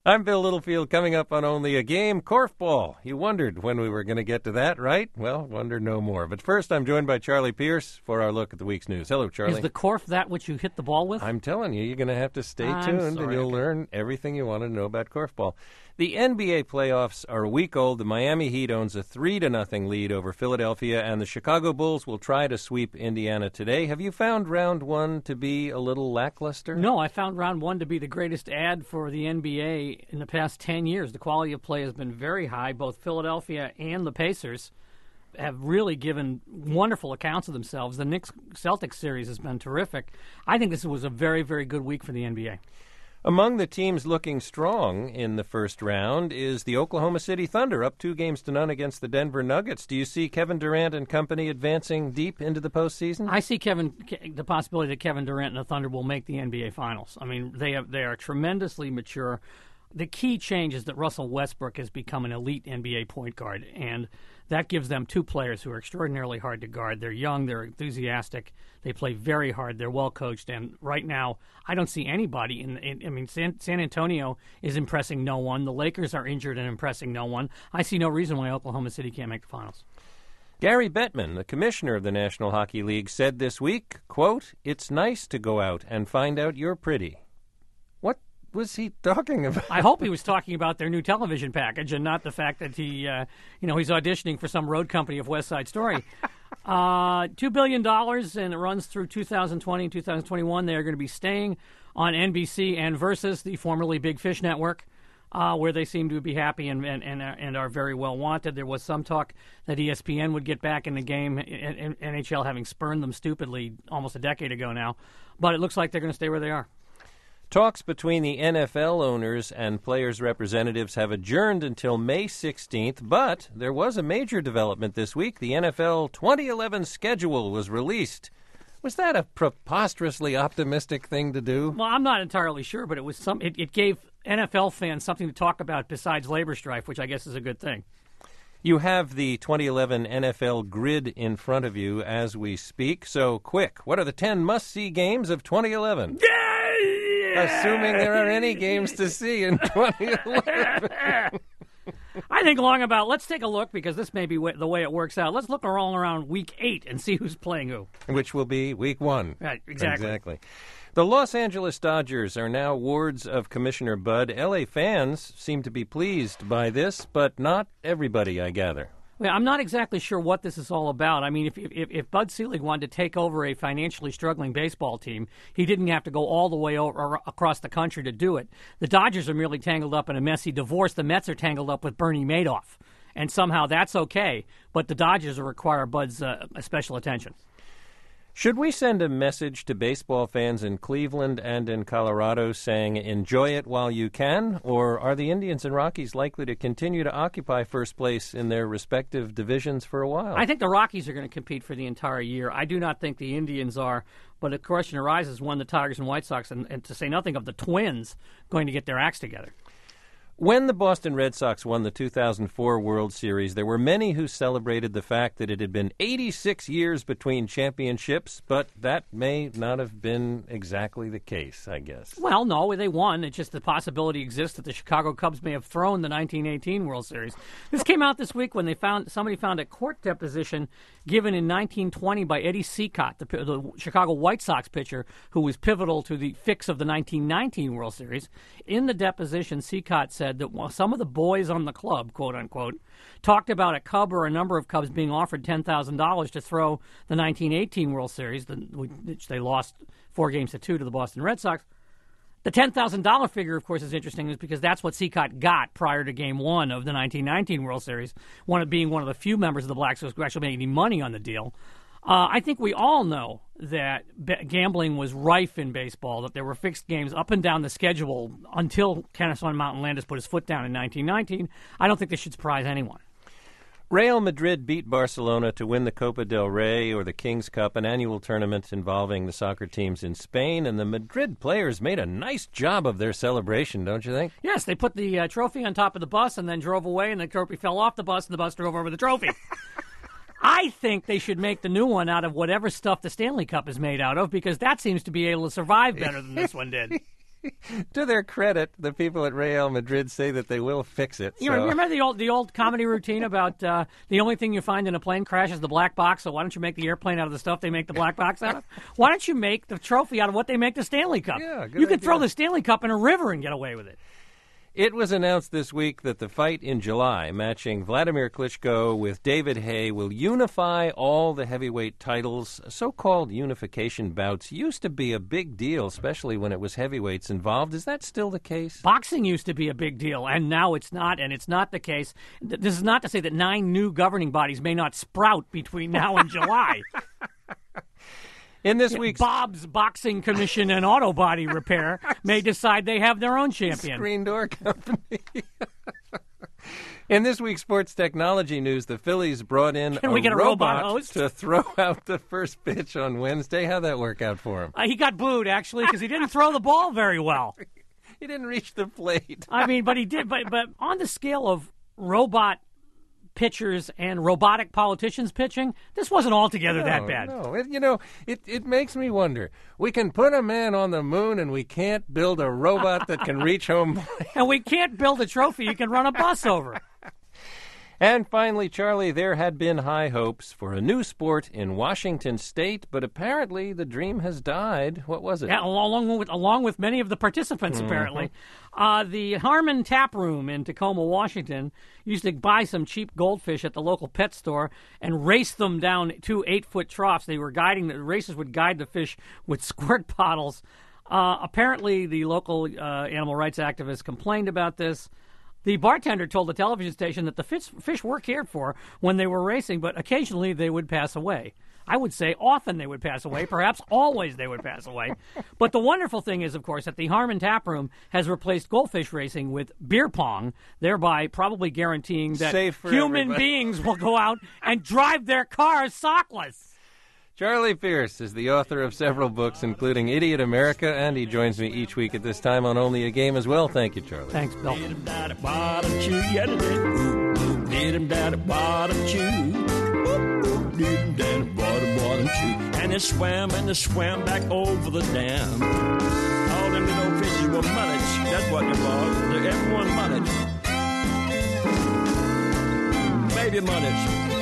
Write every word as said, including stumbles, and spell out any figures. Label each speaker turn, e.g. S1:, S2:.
S1: I'm Bill Littlefield, coming up on Only a Game, Korfball. You wondered when we were going to get to that, right? Well, wonder no more. But first, I'm joined by Charlie Pierce for our look at the week's news. Hello, Charlie.
S2: Is the Korf that which you hit the ball with?
S1: I'm telling you, you're going to have to stay
S2: I'm
S1: tuned,
S2: sorry,
S1: and you'll
S2: okay.
S1: learn everything you want to know about Korfball. The N B A playoffs are a week old. The Miami Heat owns a three to nothing lead over Philadelphia, and the Chicago Bulls will try to sweep Indiana today. Have you found round one to be a little lackluster?
S2: No, I found round one to be the greatest ad for the N B A in the past ten years. The quality of play has been very high. Both Philadelphia and the Pacers have really given wonderful accounts of themselves. The Knicks-Celtics series has been terrific. I think this was a very, very good week for the N B A.
S1: Among the teams looking strong in the first round is the Oklahoma City Thunder, up two games to none against the Denver Nuggets. Do you see Kevin Durant and company advancing deep into the postseason?
S2: I see Kevin the possibility that Kevin Durant and the Thunder will make the N B A Finals. I mean, they have they are tremendously mature. The key change is that Russell Westbrook has become an elite N B A point guard, and that gives them two players who are extraordinarily hard to guard. They're young, they're enthusiastic, they play very hard, they're well coached, and right now I don't see anybody in, in I mean, San, San Antonio is impressing no one. The Lakers are injured and impressing no one. I see no reason why Oklahoma City can't make the finals.
S1: Gary Bettman, the commissioner of the National Hockey League, said this week, quote, "It's nice to go out and find out you're pretty." What was he talking about?
S2: I hope he was talking about their new television package and not the fact that he, uh, you know, he's auditioning for some road company of West Side Story. uh, Two billion dollars, and it runs through two thousand twenty and two thousand twenty-one. They are going to be staying on N B C and Versus, the formerly Big Fish Network, uh, where they seem to be happy and, and, and, and are very well wanted. There was some talk that E S P N would get back in the game, N H L having spurned them stupidly almost a decade ago now. But it looks like they're going to stay where they are.
S1: Talks between the N F L owners and players' representatives have adjourned until May sixteenth, but there was a major development this week. The N F L twenty eleven schedule was released. Was that a preposterously optimistic thing to do?
S2: Well, I'm not entirely sure, but it was some. It, it gave N F L fans something to talk about besides labor strife, which I guess is a good thing.
S1: You have the twenty eleven N F L grid in front of you as we speak, so quick, what are the ten must-see games of twenty eleven?
S2: Yeah!
S1: Assuming there are any games to see in twenty eleven.
S2: I think long about, let's take a look, because this may be w- the way it works out. Let's look all around week eight and see who's playing who.
S1: Which will be week one.
S2: Right, exactly.
S1: Exactly. The Los Angeles Dodgers are now wards of Commissioner Bud. L A fans seem to be pleased by this, but not everybody, I gather.
S2: Well, I'm not exactly sure what this is all about. I mean, if, if if Bud Selig wanted to take over a financially struggling baseball team, he didn't have to go all the way over, across the country to do it. The Dodgers are merely tangled up in a messy divorce. The Mets are tangled up with Bernie Madoff. And somehow that's okay, but the Dodgers require Bud's uh, special attention.
S1: Should we send a message to baseball fans in Cleveland and in Colorado saying, enjoy it while you can? Or are the Indians and Rockies likely to continue to occupy first place in their respective divisions for a while?
S2: I think the Rockies are going to compete for the entire year. I do not think the Indians are, but the question arises when the Tigers and White Sox, and, and to say nothing of the Twins, going to get their acts together.
S1: When the Boston Red Sox won the two thousand four World Series, there were many who celebrated the fact that it had been eighty-six years between championships, but that may not have been exactly the case, I guess.
S2: Well, no, they won. It's just the possibility exists that the Chicago Cubs may have thrown the nineteen eighteen World Series. This came out this week when they found somebody found a court deposition given in nineteen twenty by Eddie Cicotte, the, the Chicago White Sox pitcher, who was pivotal to the fix of the nineteen nineteen World Series. In the deposition, Cicotte said that some of the boys on the club, quote unquote, talked about a Cub or a number of Cubs being offered ten thousand dollars to throw the nineteen eighteen World Series, which they lost four games to two to the Boston Red Sox. The ten thousand dollars figure, of course, is interesting is because that's what Cicotte got prior to Game one of the nineteen nineteen World Series, one of being one of the few members of the Black Sox who actually made any money on the deal. Uh, I think we all know that b- gambling was rife in baseball, that there were fixed games up and down the schedule until Kennesaw Mountain Landis put his foot down in nineteen nineteen. I don't think this should surprise anyone.
S1: Real Madrid beat Barcelona to win the Copa del Rey, or the King's Cup, an annual tournament involving the soccer teams in Spain, and the Madrid players made a nice job of their celebration, don't you think?
S2: Yes, they put the uh, trophy on top of the bus and then drove away, and the trophy fell off the bus, and the bus drove over the trophy. I think they should make the new one out of whatever stuff the Stanley Cup is made out of, because that seems to be able to survive better than this one did.
S1: To their credit, the people at Real Madrid say that they will fix it.
S2: You
S1: so.
S2: remember the old the old comedy routine about uh, the only thing you find in a plane crash is the black box, so why don't you make the airplane out of the stuff they make the black box out of? Why don't you make the trophy out of what they make the Stanley Cup?
S1: Yeah, good
S2: you could
S1: idea.
S2: throw the Stanley Cup in a river and get away with it.
S1: It was announced this week that the fight in July, matching Vladimir Klitschko with David Haye, will unify all the heavyweight titles. So-called unification bouts used to be a big deal, especially when it was heavyweights involved. Is that still the case?
S2: Boxing used to be a big deal, and now it's not, and it's not the case. This is not to say that nine new governing bodies may not sprout between now and July.
S1: In this week's
S2: Bob's Boxing Commission and Auto Body Repair may decide they have their own champion.
S1: Screen Door Company. In this week's sports technology news, the Phillies brought in
S2: Can
S1: a,
S2: we get a
S1: robot,
S2: robot host?
S1: to throw out the first pitch on Wednesday. How'd that work out for him?
S2: Uh, he got booed, actually, because he didn't throw the ball very well.
S1: He didn't reach the plate.
S2: I mean, but he did. But, but on the scale of robot pitchers and robotic politicians pitching, this wasn't altogether
S1: No,
S2: that bad.
S1: No, it, you know, it, it makes me wonder. We can put a man on the moon and we can't build a robot that can reach home plate.
S2: And we can't build a trophy you can run a bus over.
S1: And finally, Charlie, there had been high hopes for a new sport in Washington State, but apparently the dream has died. What was it?
S2: Yeah, along with along with many of the participants,
S1: Mm-hmm.
S2: apparently. Uh, the Harmon Tap Room in Tacoma, Washington, used to buy some cheap goldfish at the local pet store and race them down two eight-foot troughs. They were guiding the racers would guide the fish with squirt bottles. Uh, apparently, the local uh, animal rights activists complained about this. The bartender told the television station that the fish, fish were cared for when they were racing, but occasionally they would pass away. I would say often they would pass away, perhaps always they would pass away. But the wonderful thing is, of course, that the Harmon Tap Room has replaced goldfish racing with beer pong, thereby probably guaranteeing that
S1: Safe for
S2: human
S1: everybody.
S2: beings will go out and drive their cars sockless.
S1: Charlie Pierce is the author of several books, including Idiot America, and he joins me each week at this time on Only a Game as well. Thank you, Charlie.
S2: Thanks, Bill.
S3: Did him down at bottom chew, yeah, they did. Ooh, ooh, did him down at bottom chew. Ooh, ooh, did him down at bottom, bottom chew. And they swam and they swam back over the dam. All them little fishes were mullets. That's what they was. They're everyone mullets. Baby mullets.